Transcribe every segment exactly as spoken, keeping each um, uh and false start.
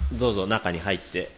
どうぞ中に入って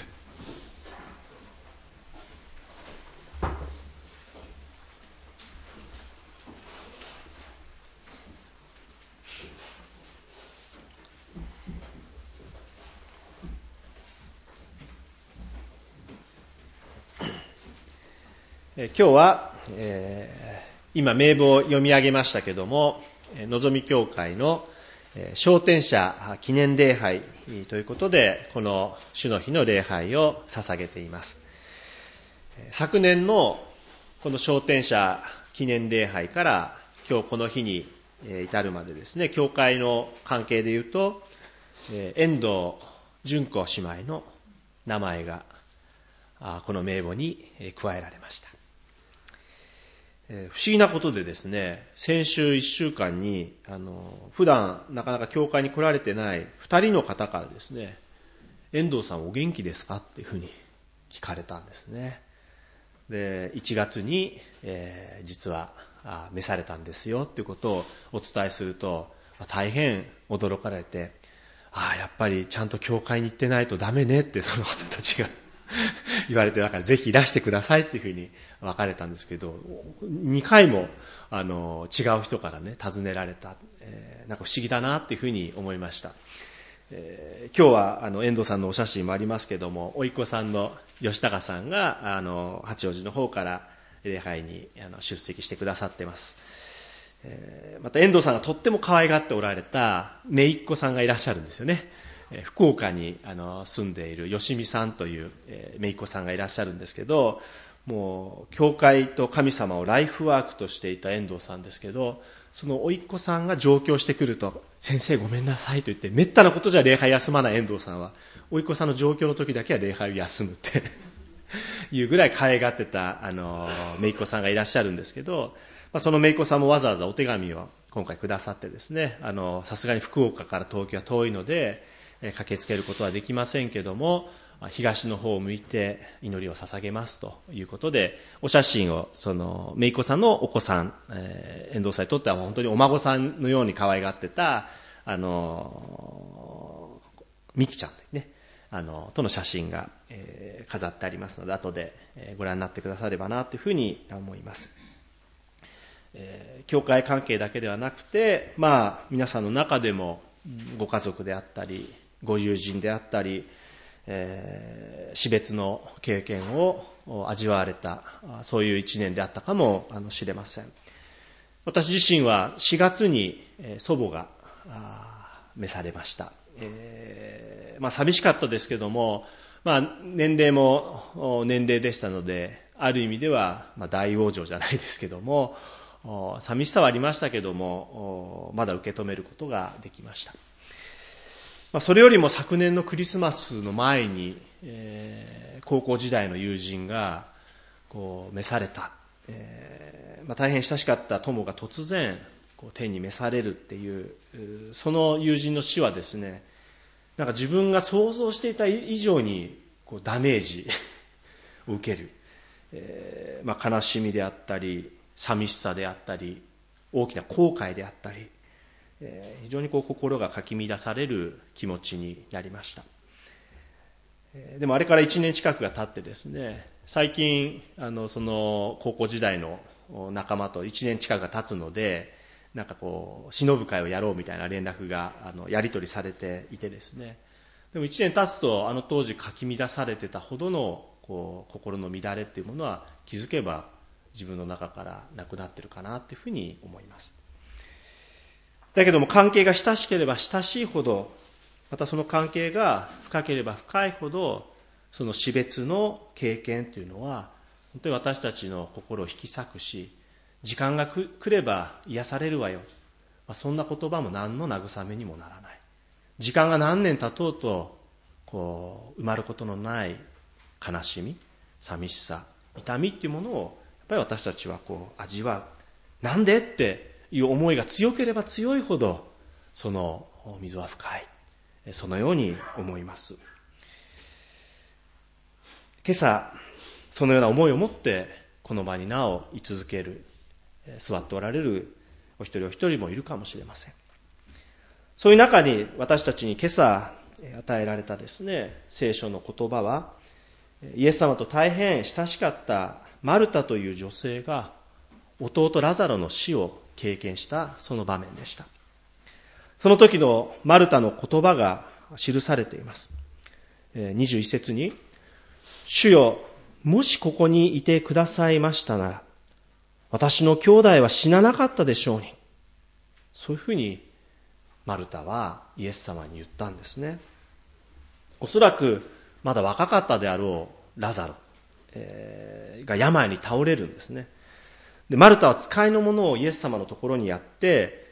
今日は、えー、今名簿を読み上げましたけども、のぞみ教会の昇天者記念礼拝ということで、この主の日の礼拝を捧げています。昨年のこの昇天者記念礼拝から今日この日に至るまでですね、教会の関係でいうと、遠藤純子姉妹の名前がこの名簿に加えられました。不思議なことでですね、先週いっしゅうかんにあの普段なかなか教会に来られてないふたりの方からですね、遠藤さんお元気ですかっていうふうに聞かれたんですね。でいちがつに、えー、実はあ召されたんですよっていうことをお伝えすると、大変驚かれて、ああやっぱりちゃんと教会に行ってないとダメねってその方たちが言われて、だからぜひいらしてくださいっていうふうに分かれたんですけど、にかいもあの違う人からね尋ねられた、えー、なんか不思議だなっていうふうに思いました。えー、今日はあの遠藤さんのお写真もありますけども、甥っ子さんの吉高さんがあの八王子の方から礼拝にあの出席してくださってます。えー、また遠藤さんがとっても可愛がっておられた姪っ子さんがいらっしゃるんですよね。福岡にあの住んでいる吉見さんという、えー、姪っ子さんがいらっしゃるんですけど、もう教会と神様をライフワークとしていた遠藤さんですけど、その甥っ子さんが上京してくると、先生ごめんなさいと言って、めったなことじゃ礼拝休まない遠藤さんは甥っ子さんの上京の時だけは礼拝を休むっていうぐらい可愛がってたあの姪っ子さんがいらっしゃるんですけど、まあ、その姪っ子さんもわざわざお手紙を今回くださってですね、あのさすがに福岡から東京は遠いので駆けつけることはできませんけども、東の方を向いて祈りを捧げますということで、お写真をその姪っ子さんのお子さん、えー、遠藤さんにとっては本当にお孫さんのように可愛がってたあの美希ちゃんですね、あのとの写真が、えー、飾ってありますので、後で、えー、ご覧になってくださればなというふうに思います。えー、教会関係だけではなくて、まあ皆さんの中でもご家族であったりご友人であったり、えー、死別の経験を味わわれた、そういう一年であったかもしれません。私自身はしがつに祖母が召されました。えーまあ、寂しかったですけども、まあ、年齢も年齢でしたので、ある意味では、まあ、大往生じゃないですけども、寂しさはありましたけども、まだ受け止めることができました。まあ、それよりも昨年のクリスマスの前に、えー、高校時代の友人がこう召された、えーまあ、大変親しかった友が突然こう天に召されるっていう、その友人の死はですね、なんか自分が想像していた以上にこうダメージを受ける、えーまあ、悲しみであったり寂しさであったり大きな後悔であったり、非常にこう心がかき乱される気持ちになりました。でもあれからいちねん近くが経ってですね、最近あのその高校時代の仲間といちねん近くが経つので、なんかこう偲ぶ会をやろうみたいな連絡があのやり取りされていてですね、でもいちねん経つとあの当時かき乱されてたほどのこう心の乱れっていうものは気づけば自分の中からなくなってるかなっていうふうに思います。だけども関係が親しければ親しいほど、またその関係が深ければ深いほど、その死別の経験というのは本当に私たちの心を引き裂くし、時間が来れば癒されるわよ、まあ、そんな言葉も何の慰めにもならない。時間が何年経とうとこう埋まることのない悲しみ、寂しさ、痛みっていうものをやっぱり私たちはこう味わう。なんでっていう思いが強ければ強いほど、その溝は深い、そのように思います。今朝そのような思いを持ってこの場になお居続ける、座っておられるお一人お一人もいるかもしれません。そういう中に私たちに今朝与えられたですね、聖書の言葉は、イエス様と大変親しかったマルタという女性が弟ラザロの死を経験したその場面でした。その時のマルタの言葉が記されています。にじゅういち節に、主よ、もしここにいてくださいましたなら、私の兄弟は死ななかったでしょうに。そういうふうにマルタはイエス様に言ったんですね。おそらくまだ若かったであろうラザロ、えー、が病に倒れるんですね。で、マルタは使いのものをイエス様のところにやって、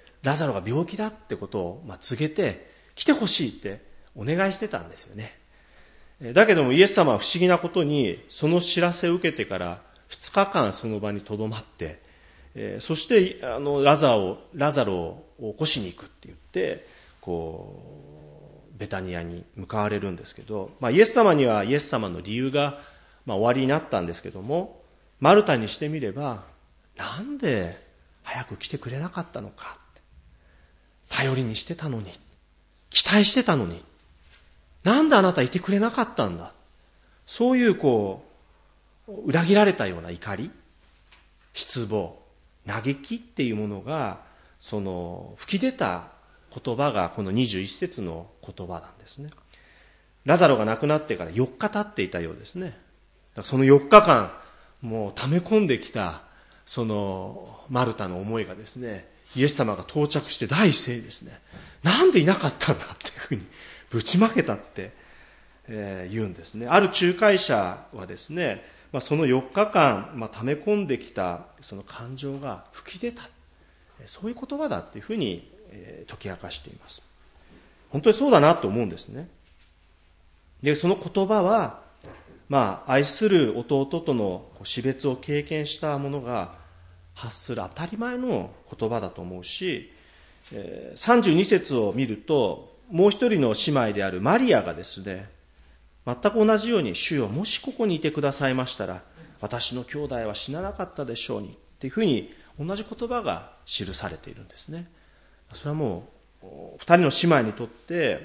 ラザロが病気だってことを、まあ、告げて、来てほしいってお願いしてたんですよね。だけどもイエス様は不思議なことに、その知らせを受けてからふつかかんその場にとどまって、えー、そしてあのラザをラザロを起こしに行くって言ってこうベタニアに向かわれるんですけど、まあ、イエス様にはイエス様の理由が、まあ、終わりになったんですけども、マルタにしてみればなんで早く来てくれなかったのかって、頼りにしてたのに、期待してたのに、なんであなたいてくれなかったんだ、そういうこう裏切られたような怒り、失望、嘆きっていうものがその吹き出た言葉がこのにじゅういち節の言葉なんですね。ラザロが亡くなってからよっか経っていたようですね。だからそのよっかかんもう溜め込んできたそのマルタの思いがですね、イエス様が到着して第一声ですね、なんでいなかったんだっていうふうにぶちまけたって、えー、言うんですね。ある仲介者はですね、まあ、そのよっかかん、まあ、溜め込んできたその感情が吹き出た、そういう言葉だっていうふうに、えー、解き明かしています。本当にそうだなと思うんですね。で、その言葉は、まあ、愛する弟との死別を経験した者が発する当たり前の言葉だと思うし、えー、さんじゅうに節を見ると、もう一人の姉妹であるマリアがですね、全く同じように、主よ、もしここにいてくださいましたら、私の兄弟は死ななかったでしょうに、っていうふうに同じ言葉が記されているんですね。それはもう、二人の姉妹にとって、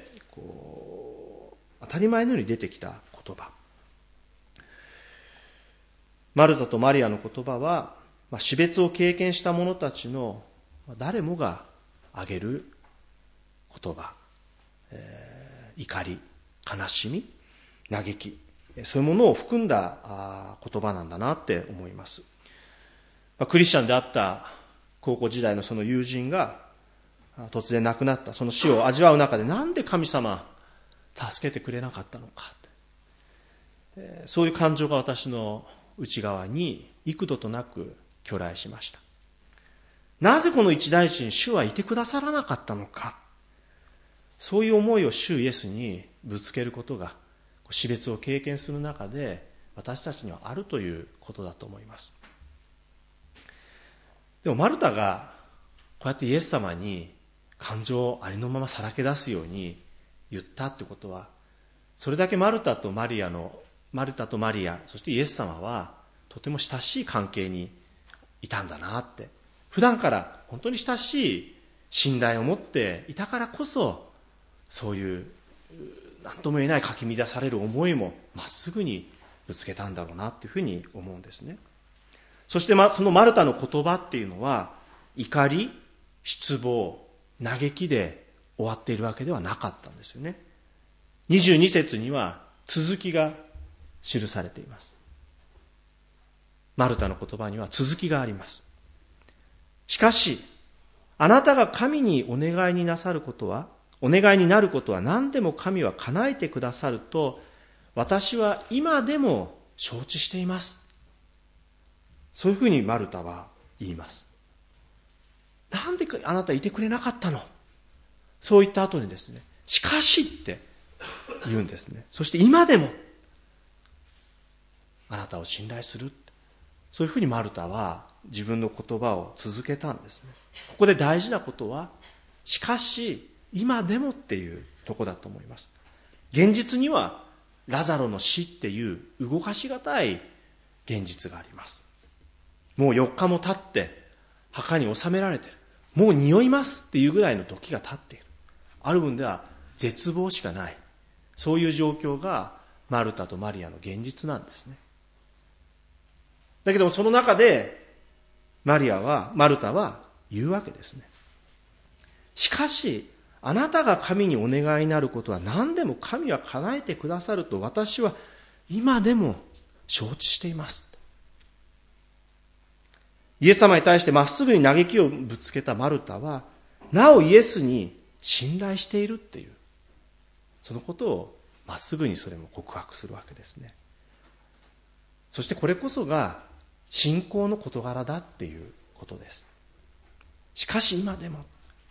こう、当たり前のように出てきた言葉。マルタとマリアの言葉は、まあ、死別を経験した者たちの誰もが挙げる言葉、えー、怒り、悲しみ、嘆き、そういうものを含んだ言葉なんだなって思います。クリスチャンであった高校時代のその友人が突然亡くなった、その死を味わう中で、なんで神様助けてくれなかったのか、そういう感情が私の内側に幾度となく去来しました。なぜこの一大地に主はいてくださらなかったのか、そういう思いを主イエスにぶつけることが、死別を経験する中で私たちにはあるということだと思います。でもマルタがこうやってイエス様に感情をありのままさらけ出すように言ったってことは、それだけマルタとマリアのマルタとマリア、そしてイエス様はとても親しい関係にいたんだなって、普段から本当に親しい信頼を持っていたからこそ、そういう何とも言えないかき乱される思いもまっすぐにぶつけたんだろうなっていうふうに思うんですね。そしてそのマルタの言葉っていうのは、怒り、失望、嘆きで終わっているわけではなかったんですよね。にじゅうに節には続きが記されています。マルタの言葉には続きがあります。しかし、あなたが神にお願いになさることは、お願いになることは何でも神は叶えてくださると、私は今でも承知しています。そういうふうにマルタは言います。なんであなたいてくれなかったの？そう言った後にですね、しかしって言うんですね。そして今でもあなたを信頼する。そういうふうにマルタは自分の言葉を続けたんですね。ここで大事なことは、しかし今でもっていうとこだと思います。現実にはラザロの死っていう動かしがたい現実があります。もうよっかも経って墓に収められている。もう匂いますっていうぐらいの時が経っている。ある分では絶望しかない。 そういう状況がマルタとマリアの現実なんですね。だけどもその中でマリアはマルタは言うわけですね。しかしあなたが神にお願いになることは何でも神は叶えてくださると私は今でも承知しています。イエス様に対してまっすぐに嘆きをぶつけたマルタはなおイエスに信頼しているっていう、そのことをまっすぐにそれも告白するわけですね。そしてこれこそが信仰の事柄だっていうことです。しかし今でも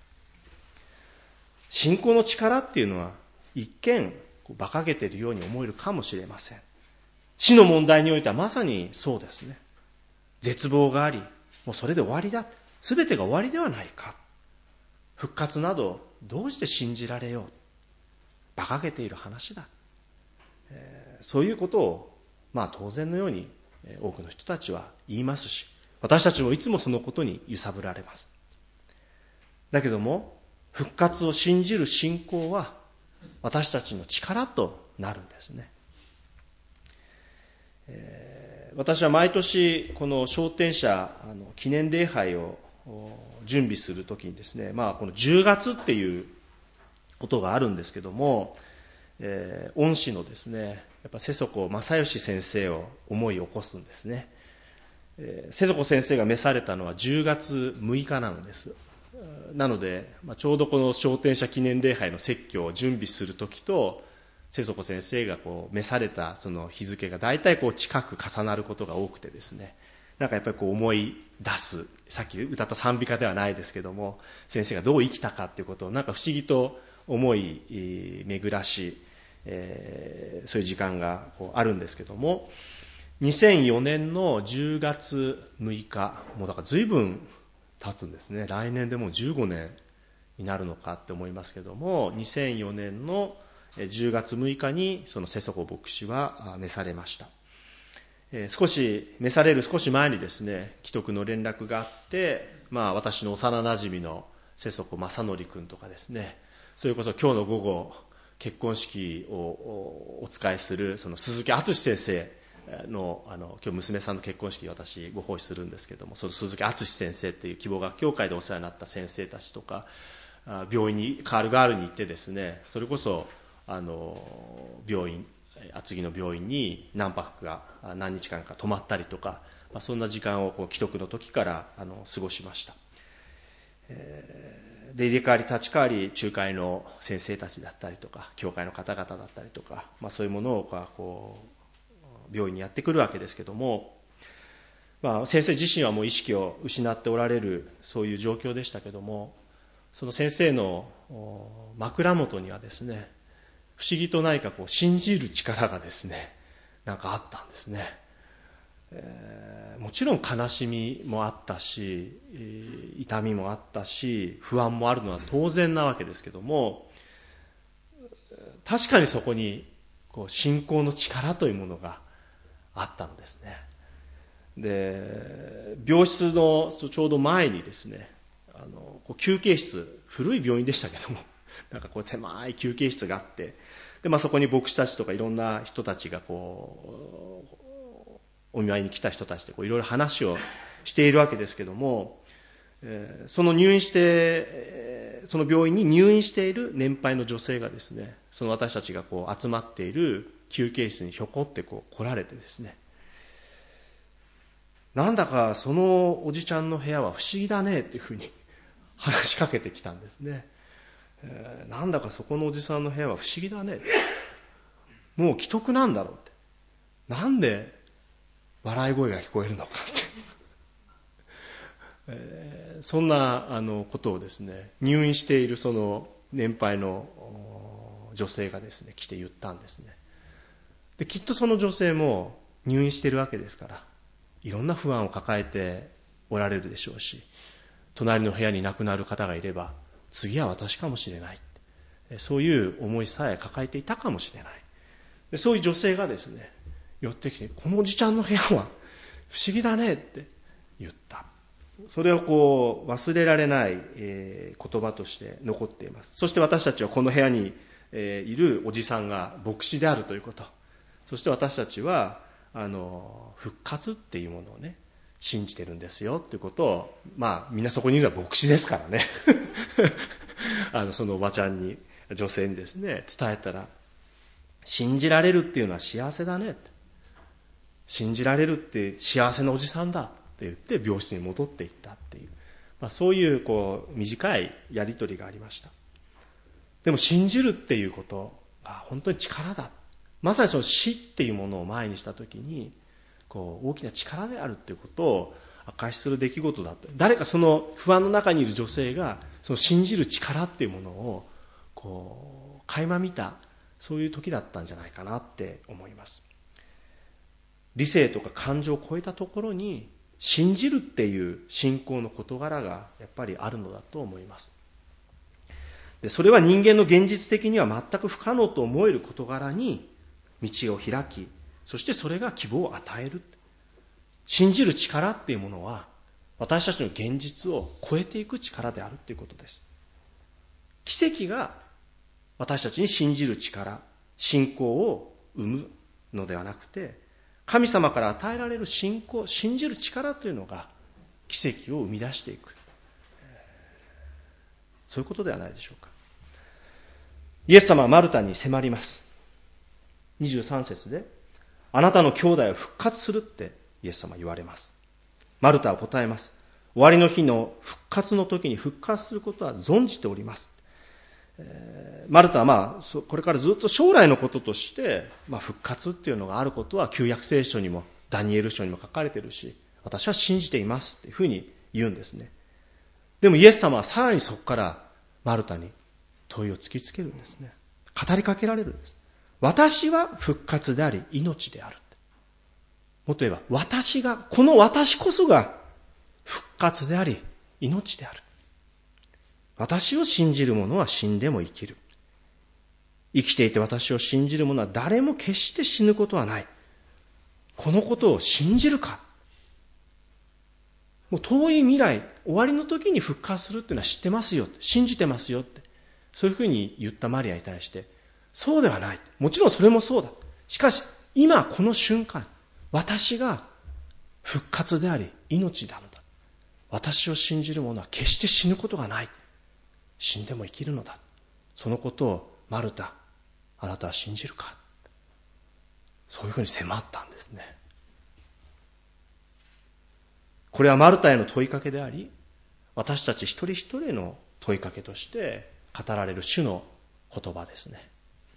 信仰の力っていうのは一見馬鹿げているように思えるかもしれません。死の問題においてはまさにそうですね。絶望があり、もうそれで終わりだ、全てが終わりではないか、復活などどうして信じられよう、馬鹿げている話だ、えー、そういうことをまあ当然のように多くの人たちは言いますし、私たちもいつもそのことに揺さぶられます。だけども復活を信じる信仰は私たちの力となるんですね。えー、私は毎年この昇天者あの記念礼拝を準備するときにですね、まあ、このじゅうがつっていうことがあるんですけども、えー、恩師のですねやっぱ瀬底正義先生を思い起こすんですね。えー、瀬底先生が召されたのはじゅうがつむいかなのです。なので、まあ、ちょうどこの昇天者記念礼拝の説教を準備するときと瀬底先生がこう召されたその日付が大体こう近く重なることが多くてですね、なんかやっぱりこう思い出す、さっき歌った賛美歌ではないですけども、先生がどう生きたかということをなんか不思議と思い巡らし、えー、そういう時間がこうあるんですけども、にせんよねんのじゅうがつむいか、もうだから随分経つんですね。来年でもうじゅうごねんになるのかって思いますけども、にせんよねんのじゅうがつむいかにその瀬底牧師は召されました。えー、少し召される少し前にですね、既得の連絡があって、まあ、私の幼なじみの瀬底正則君とかですね、それこそ今日の午後結婚式をお伝えするその鈴木敦先生の、あの今日娘さんの結婚式を私ご奉仕するんですけども、その鈴木敦先生っていう希望学協会でお世話になった先生たちとか、病院にカールガールに行ってですね、それこそあの病院厚木の病院に何泊か何日間か泊まったりとか、まあ、そんな時間をこう既得の時からあの過ごしました。えー、で入れ替わり立ち替わり仲介の先生たちだったりとか教会の方々だったりとか、まあ、そういうものをこう病院にやってくるわけですけども、まあ、先生自身はもう意識を失っておられるそういう状況でしたけども、その先生の枕元にはですね、不思議と何かこう信じる力がですねなんかあったんですね。えー、もちろん悲しみもあったし、痛みもあったし、不安もあるのは当然なわけですけども、確かにそこにこう信仰の力というものがあったのですね。で病室のちょうど前にですね、あのこう休憩室、古い病院でしたけども、なんかこう狭い休憩室があって、で、まあ、そこに牧師たちとかいろんな人たちがこうお見舞いに来た人たちでこういろいろ話をしているわけですけども、えー、その入院して、えー、その病院に入院している年配の女性がですね、その私たちがこう集まっている休憩室にひょこってこう来られてですね、なんだかそのおじちゃんの部屋は不思議だねっていうふうに話しかけてきたんですね。えー、なんだかそこのおじさんの部屋は不思議だね、もう既得なんだろうって、なんで笑い声が聞こえるのかって、えー、そんなあのことをですね、入院しているその年配の女性がですね来て言ったんですね。できっとその女性も入院しているわけですから、いろんな不安を抱えておられるでしょうし、隣の部屋に亡くなる方がいれば次は私かもしれない、そういう思いさえ抱えていたかもしれない。でそういう女性がですね寄ってきて、このおじちゃんの部屋は不思議だねって言った。それをこう忘れられない、えー、言葉として残っています。そして私たちはこの部屋にえー、いるおじさんが牧師であるということ、そして私たちはあの復活っていうものをね信じてるんですよということを、まあみんなそこにいるのは牧師ですからねあのそのおばちゃんに、女性にですね伝えたら、信じられるっていうのは幸せだねって、信じられるって幸せなおじさんだって言って病室に戻っていったっていう、まあ、そういうこう短いやり取りがありました。でも信じるっていうことが本当に力だ、まさにその死っていうものを前にしたときにこう大きな力であるっていうことを証しする出来事だと、誰かその不安の中にいる女性がその信じる力っていうものをこう垣間見た、そういう時だったんじゃないかなって思います。理性とか感情を超えたところに信じるっていう信仰の事柄がやっぱりあるのだと思います。でそれは人間の現実的には全く不可能と思える事柄に道を開き、そしてそれが希望を与える。信じる力っていうものは私たちの現実を超えていく力であるということです。奇跡が私たちに信じる力、信仰を生むのではなくて、神様から与えられる信仰、信じる力というのが奇跡を生み出していく、そういうことではないでしょうか。イエス様はマルタに迫ります。にじゅうさん節で、あなたの兄弟を復活するってイエス様は言われます。マルタは答えます。終わりの日の復活の時に復活することは存じております。えー、マルタはまあこれからずっと将来のこととして、まあ、復活っていうのがあることは旧約聖書にもダニエル書にも書かれているし、私は信じていますっていうふうに言うんですね。でもイエス様はさらにそこからマルタに問いを突きつけるんですね。語りかけられるんです。私は復活であり命である。もっと言えば私が、この私こそが復活であり命である。私を信じる者は死んでも生きる。生きていて私を信じる者は誰も決して死ぬことはない。このことを信じるか。もう遠い未来、終わりの時に復活するっていうのは知ってますよ、信じてますよって、そういうふうに言ったマリアに対して、そうではない。もちろんそれもそうだ。しかし今この瞬間、私が復活であり命なのだ。私を信じる者は決して死ぬことがない。死んでも生きるのだ。そのことをマルタ、あなたは信じるか。そういうふうに迫ったんですね。これはマルタへの問いかけであり、私たち一人一人への問いかけとして語られる主の言葉ですね。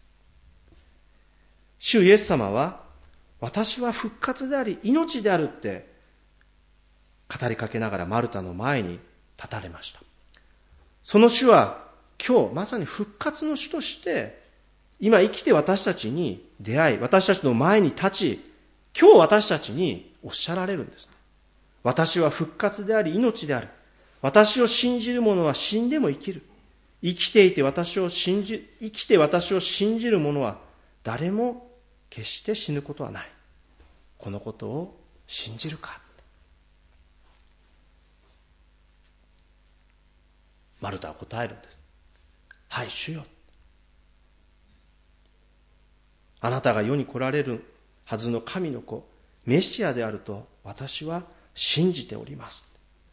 主イエス様は、私は復活であり命であるって語りかけながらマルタの前に立たれました。その主は今日まさに復活の主として今生きて私たちに出会い、私たちの前に立ち、今日私たちにおっしゃられるんです。私は復活であり命である。私を信じる者は死んでも生きる。生きていて私を信じ、生きて私を信じる者は誰も決して死ぬことはない。このことを信じるか。マルタは答えるんです。はい、主よ。あなたが世に来られるはずの神の子、メシアであると私は信じております。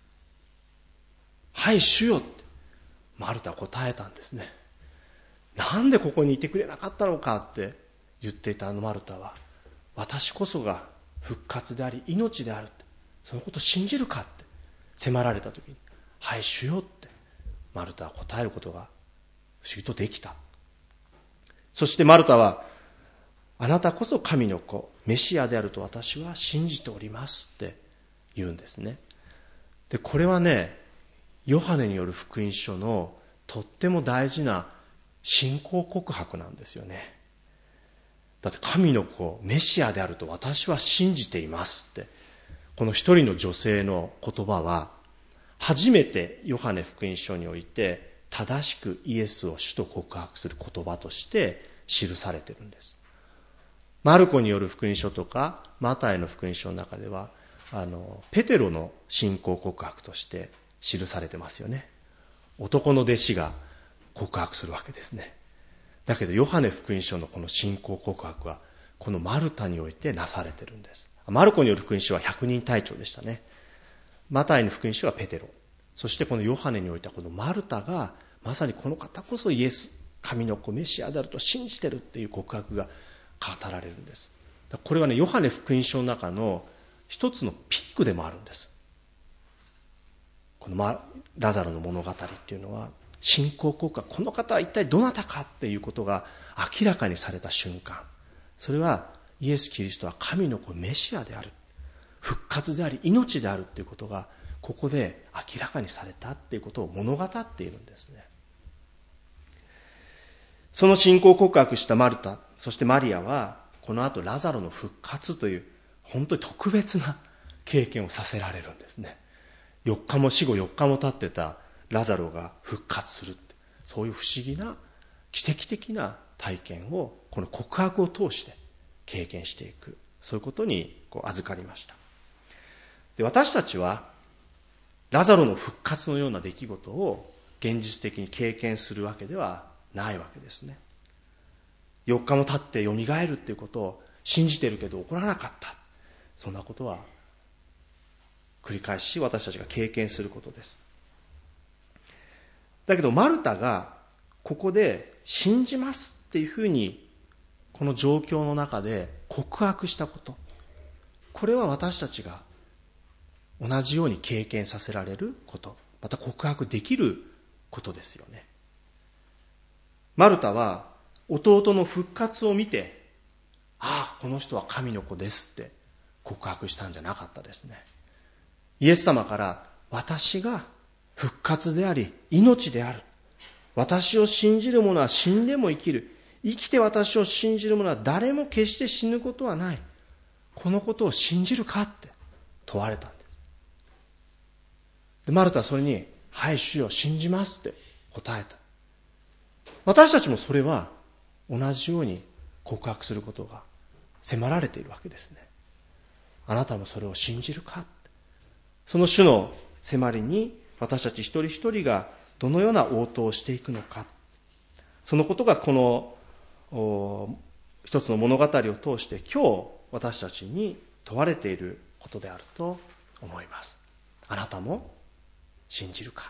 はい、主よってマルタは答えたんですね。なんでここにいてくれなかったのかって言っていたあのマルタは、私こそが復活であり命であるって、そのことを信じるかって迫られた時に、はい主よってマルタは答えることが不思議とできた。そしてマルタは、あなたこそ神の子メシアであると私は信じておりますって言うんですね。でこれはね、ヨハネによる福音書のとっても大事な信仰告白なんですよね。だって神の子メシアであると私は信じていますって、この一人の女性の言葉は初めてヨハネ福音書において正しくイエスを主と告白する言葉として記されているんです。マルコによる福音書とかマタイの福音書の中ではあのペテロの信仰告白として記されてますよね。男の弟子が告白するわけですね。 だけどヨハネ福音書のこの信仰告白はこのマルタにおいてなされてるんです。マルコによる福音書はひゃくにん隊長でしたね。マタイの福音書はペテロ、そしてこのヨハネにおいてはこのマルタがまさにこの方こそイエス、神の子メシアであると信じてるっていう告白が語られるんです。これはね、ヨハネ福音書の中の一つのピークでもあるんです。このラザロの物語っていうのは信仰告白、この方は一体どなたかっていうことが明らかにされた瞬間、それはイエス・キリストは神の子メシアである、復活であり命であるっていうことがここで明らかにされたっていうことを物語っているんですね。その信仰告白したマルタ、そしてマリアはこの後ラザロの復活という本当に特別な経験をさせられるんですね。よっかも死後よっかも経ってたラザロが復活するって、そういう不思議な奇跡的な体験をこの告白を通して経験していく、そういうことにこう預かりました。で、私たちはラザロの復活のような出来事を現実的に経験するわけではないわけですね。よっかも経ってよみがえるっていうことを信じてるけど起こらなかった、そんなことは繰り返し私たちが経験することです。だけどマルタがここで信じますっていうふうにこの状況の中で告白したこと、これは私たちが同じように経験させられること、また告白できることですよね。マルタは弟の復活を見て、ああ、この人は神の子ですって告白したんじゃなかったですね。イエス様から、私が復活であり命である、私を信じる者は死んでも生きる、生きて私を信じる者は誰も決して死ぬことはない、このことを信じるかって問われたんです。でマルタはそれに、はい主よ信じますって答えた。私たちもそれは同じように告白することが迫られているわけですね。あなたもそれを信じるかって、その主の迫りに私たち一人一人がどのような応答をしていくのか、そのことがこの一つの物語を通して今日私たちに問われていることであると思います。あなたも信じるか。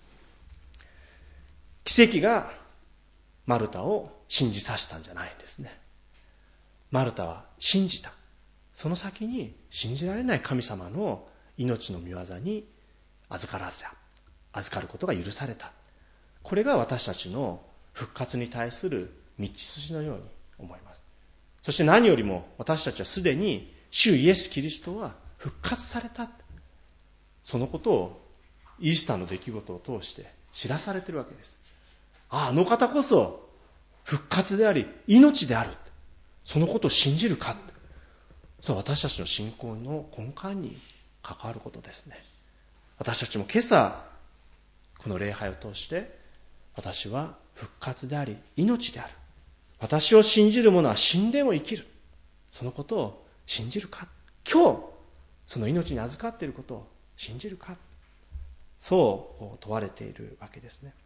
奇跡がマルタを信じさせたんじゃないんですね。マルタは信じた。その先に信じられない神様の命の御業に預からず預かることが許された。これが私たちの復活に対する道筋のように思います。そして何よりも私たちはすでに主イエス・キリストは復活された、そのことをイースターの出来事を通して知らされているわけです。ああ、あの方こそ復活であり命である、そのことを信じるか、それは私たちの信仰の根幹に関わることですね。私たちも今朝この礼拝を通して、私は復活であり命である、私を信じる者は死んでも生きる、そのことを信じるか、今日その命に預かっていることを信じるか、そう問われているわけですね。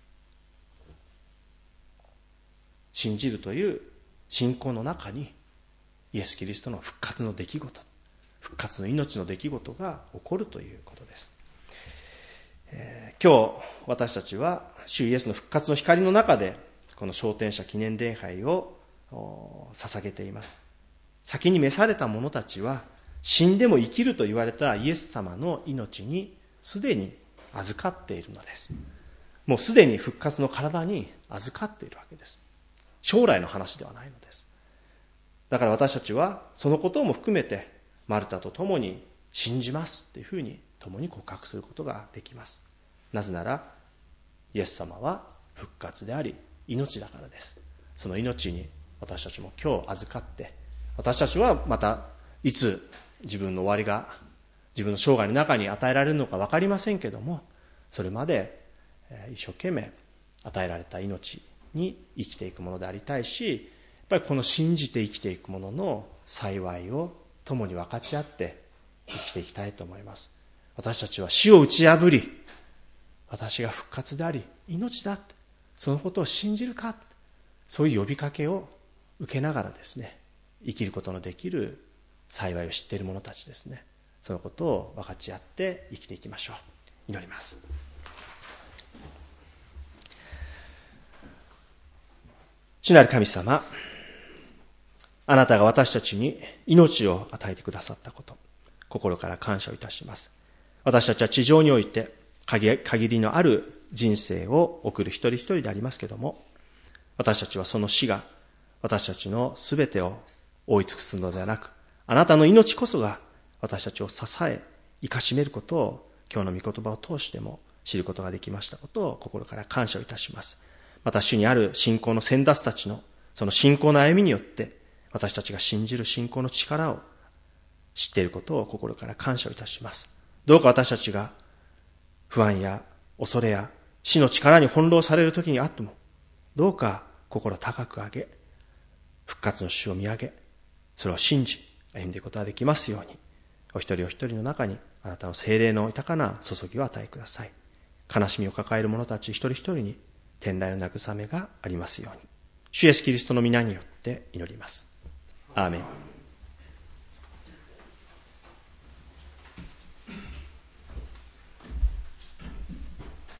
信じるという信仰の中にイエス・キリストの復活の出来事、復活の命の出来事が起こるということです。えー、今日私たちは主イエスの復活の光の中でこの昇天者記念礼拝を捧げています。先に召された者たちは死んでも生きると言われたイエス様の命にすでに預かっているのです。もうすでに復活の体に預かっているわけです。将来の話ではないのです。だから私たちはそのことも含めてマルタと共に信じますっていうふうに共に告白することができます。なぜならイエス様は復活であり命だからです。その命に私たちも今日預かって、私たちはまたいつ自分の終わりが自分の生涯の中に与えられるのか分かりませんけども、それまで一生懸命与えられた命に生きていくものでありたいし、やっぱりこの信じて生きていくものの幸いを共に分かち合って生きていきたいと思います。私たちは死を打ち破り、私が復活であり命だ、そのことを信じるか、 そういう呼びかけを受けながらですね、生きることのできる幸いを知っている者たちですね、そのことを分かち合って生きていきましょう。祈ります。主なる神様、あなたが私たちに命を与えてくださったこと、心から感謝をいたします。私たちは地上において限りのある人生を送る一人一人でありますけれども、私たちはその死が私たちのすべてを覆い尽くすのではなく、あなたの命こそが私たちを支え生かしめることを今日の御言葉を通しても知ることができましたことを心から感謝をいたします。また主にある信仰の先達たちのその信仰の歩みによって私たちが信じる信仰の力を知っていることを心から感謝をいたします。どうか私たちが不安や恐れや死の力に翻弄される時にあっても、どうか心高く上げ、復活の主を見上げ、それを信じ歩んでいくことができますように、お一人お一人の中にあなたの聖霊の豊かな注ぎを与えください。悲しみを抱える者たち一人一人に天来の慰めがありますように、主イエスキリストの皆によって祈ります。アーメン。